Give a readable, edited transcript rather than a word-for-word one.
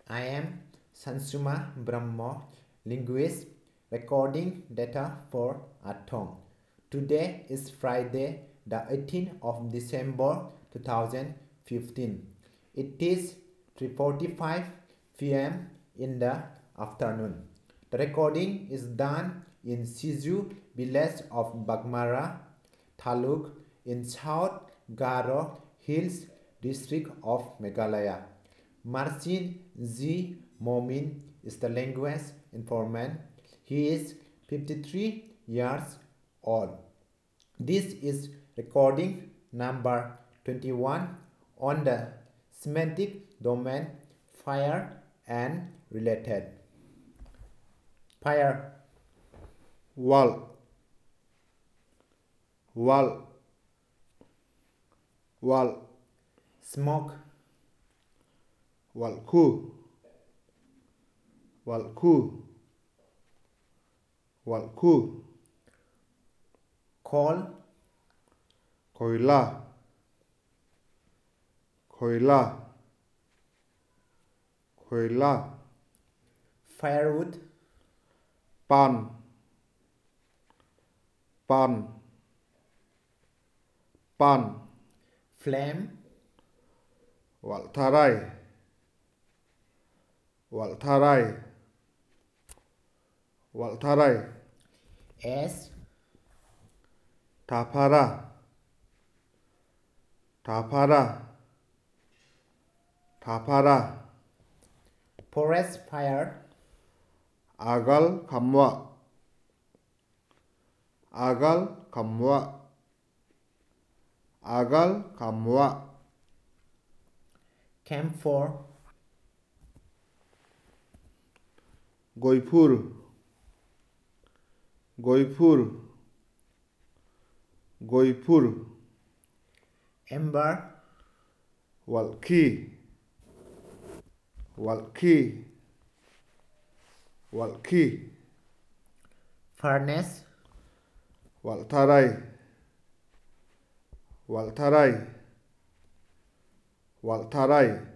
I am Sansuma Brahma, linguist, recording data for Atom. Today is Friday, the 18th of December 2015. It is 3:45 p.m. in the afternoon. The recording is done in Siju village of Bagmara, Taluk in South Garo Hills district of Meghalaya. Marcin G. Momin is the language informant. He is 53 years old. This is recording number 21 on the semantic domain fire and related. Fire, wall, wall, wall, smoke, walku, walku, walku, coal, koila, koila, koila, firewood, pan, pan, pan, flame, waltharai, waltharai, waltharai, ash, thapara, thapara, thapara, forest fire, agal khamwa, agal khamwa, agal khamwa, camphor, goipur, goipur, goipur, ember, walki, walki, walki, furnace, waltharai, waltharai, waltharai,